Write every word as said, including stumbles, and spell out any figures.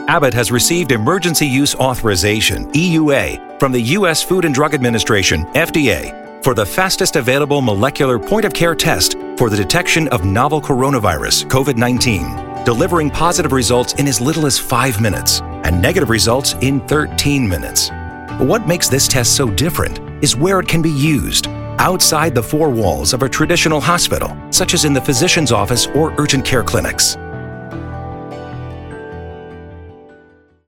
Abbott has received Emergency Use Authorization, E U A, from the U S Food and Drug Administration, F D A, for the fastest available molecular point-of-care test for the detection of novel coronavirus, COVID nineteen, delivering positive results in as little as five minutes and negative results in thirteen minutes. What makes this test so different is where it can be used, outside the four walls of a traditional hospital, such as in the physician's office or urgent care clinics.